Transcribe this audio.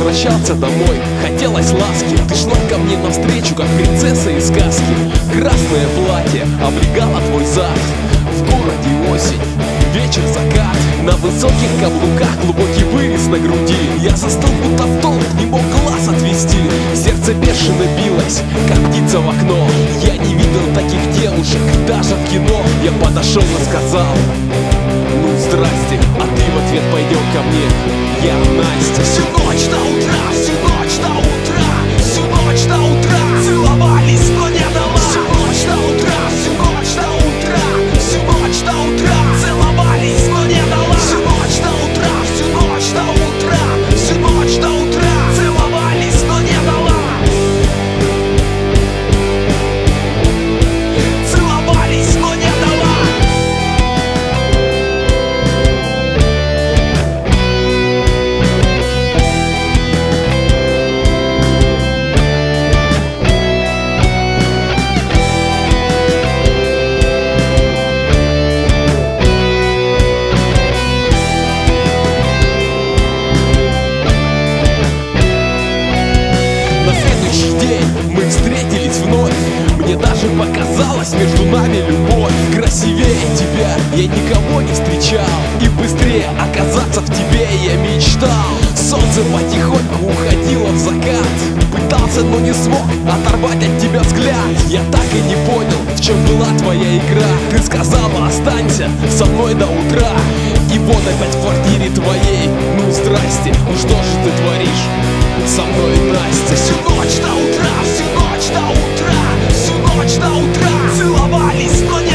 возвращался домой, хотелось ласки. Ты шла ко мне навстречу, как принцесса из сказки. Красное платье облегало твой зад. В городе осень, вечер, закат. На высоких каблуках глубокий вырез на груди. Я застыл, будто в толк, не мог глаз отвести. Сердце бешено билось, как птица в окно. Я не видел таких девушек даже в кино. Я подошел и сказал: ну здрасте, а ты в ответ пойдем ко мне. Я Настя. Всю ночь до утра, всю ночь до утра, всю ночь до утра целовались, но не дала. Всю ночь до утра, всю ночь до утра, всю ночь до утра целовались, но не дала. Всю ночь до утра, всю ночь до утра, всю ночь до утра целовались, но не дала. Целовались, но не дала. На следующий день мы встретились вновь. Мне даже показалось между нами любовь. Красивее тебя я никого не встречал, и быстрее оказаться в тебе я мечтал. Солнце потихоньку уходило в закат. Пытался, но не смог оторвать от тебя взгляд. Я так и не понял, в чем была твоя игра. Ты сказала: останься со мной до утра. И вот опять в квартире твоей. Ну здрасте, ну что же ты творишь со мной, Настя? Всю ночь до утра, всю ночь до утра, всю ночь до утра целовались, но не